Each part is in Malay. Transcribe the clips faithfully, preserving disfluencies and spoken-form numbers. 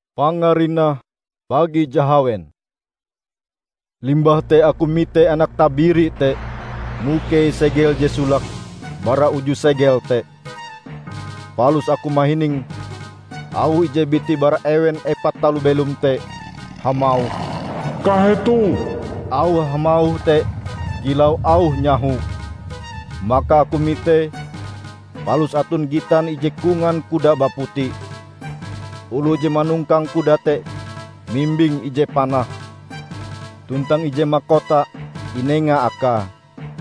Pangarina bagi jahawen. Limbah te aku mite anak tabiri te, muke segel je sulak, bara uju segel te. Palus aku mahining, au ije biti bara ewen epat talu belum te, hamau. Kahetu, Au hamau te, gilau au nyahu. Maka aku mite, palus atun gitan ije kungan kuda baputi. Ulu je manungkang kuda te, mimbing ije panah. Tuntang ije makota, inenga aka.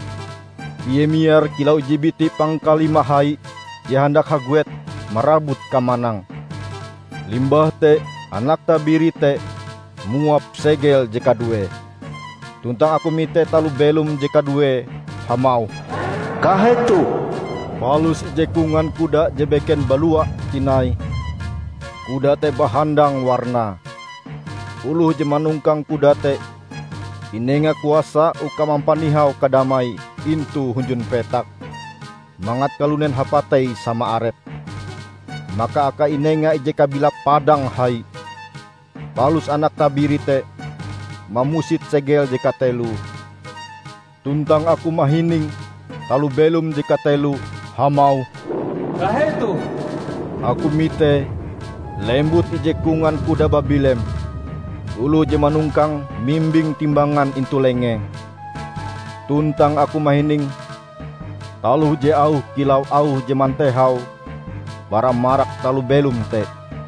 Ie miar kilau ije biti pangkali mahai, je handak haguet, marabut kamanang. Limbah te, anak tabiri te, muap segel je kadue. Tuntang aku mite talu belum je kadue, hamau. kahetu, Palus ije kungan kuda je beken balua tinai. Kuda te bahandang warna. Uluh je manungkang kuda te, inenga kuasa uka mampanihau kadamai intu hunjun petak. Mangat kalunen hapatei sama arep. Maka aka inenga ije kabila padang hai. Palus anak tabiri te, mamusit segel je katelu. Tuntang aku mahining, talu belum je katelu, hamau. kahetu, Aku mite, lembut ije kungan kuda babilem. Ulu je manungkang mimbing timbangan intu lengeng. Tuntang aku mahining, taluh je au kilau au je mantehau, bara marak talu belum te.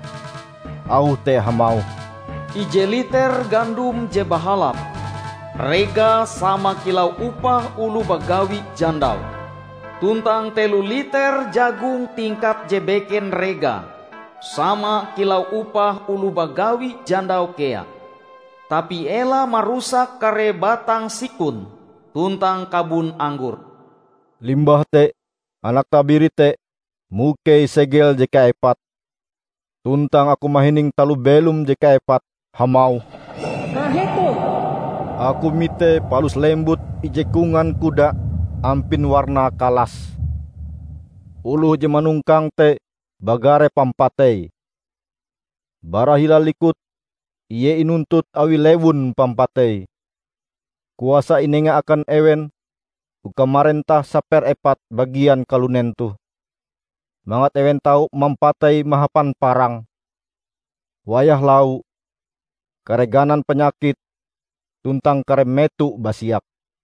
Au te hamau. Ije liter gandum je bahalap, rega sama kilau upah ulu bagawi jandau. Tuntang telu liter jagung tingkat je beken rega, sama kilau upah ulu bagawi jandau kea. Tapi ela marusak kare batang sikun, tuntang kabun anggur. Limbah te, anak tabiri te, mukei segel je kaepat. Tuntang aku mahining talu belum je kaepat, hamau. kahetu, Aku mite palus lembut ije kungan kuda, ampin warna kalas. Uluh je manungkang te, bagare pampatei. Barahila likut, iye inuntut awi lewun pampatei. Kuasa inenga akan ewen, uka marentah saper epat bagian kalunen tu. Mangat ewen tau mampatei mahapan parang. Wayah lau, kareganan penyakit, tuntang kare metu basiak.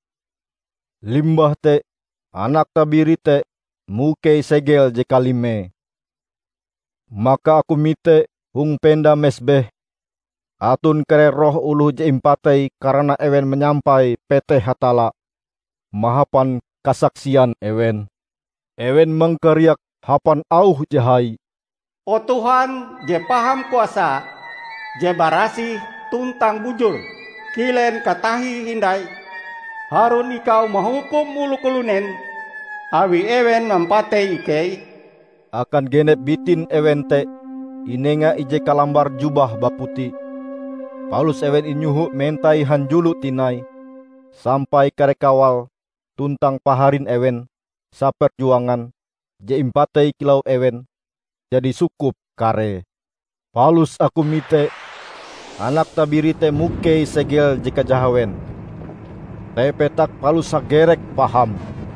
Limbah te, anak tabiri te, mukei segel je kalime. Maka aku mite hung penda mesbeh. Atun kare roh uluh je impatei karena ewen menyampai pete hatala. Mahapan kasaksian ewen. Ewen mengkariak hapan auh jahai. O Tuhan, je paham kuasa, je barasi tuntang bujur, kilen katahi hindai. Harun ikau menghukum ulu kulunen, awi ewen mempatei ikei. Akan genep bitin ewen te, inenga ije kalambar jubah baputi. Paulus ewen inyuhu mentai hanjulu tinai, sampai kare kawal, tuntang paharin ewen, saper juangan, je impatei kilau ewen, jadi sukup kare. Paulus aku mite, anak tabiri te mukei segel jika jahawen. Te petak Paulus sagerek paham,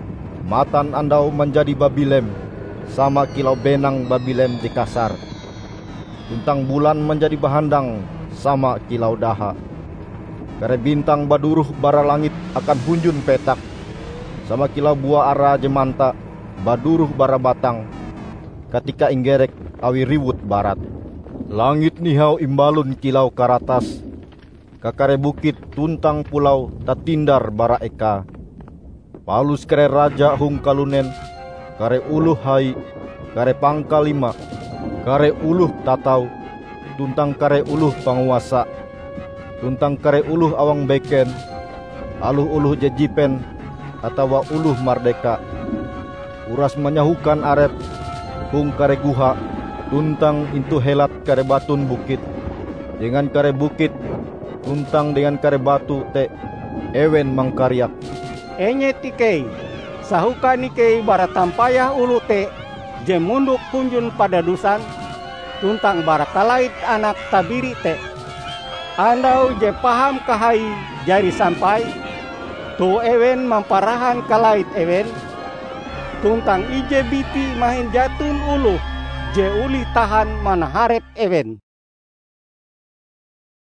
matan andau menjadi babilem, sama kilau benang babilem di kasar. Tuntang bulan menjadi bahandang, sama kilau daha. Kare bintang baduruh bara langit akan hunjun petak, sama kilau buah ara jemanta, baduruh bara batang, ketika inggerek awi riwut barat. Langit nihau imbalun kilau karatas, kakare bukit tuntang pulau tatindar bara eka. Paulus kare raja hung kalunen, kare uluh hai, kare pangkalima, kare uluh tatau, tuntang kare uluh panguasa, tuntang kare uluh awang beken, aluh uluh jejipen, atawa uluh mardeka. Uras menyahukan arep, hung kare guha, tuntang intu helat kare batun bukit. Dengan kare bukit, tuntang dengan kare batu te, ewen mangkaryak. Enye tikei, sahuka nikei bara tampayah ulu te, je munduk kunjun pada dusan, tuntang barakalait anak tabiri te. Andau je paham kahai jari sampai, tu ewen mamparahan kalait ewen, tuntang ije biti mahin jatun ulu, je uli tahan manaharep ewen.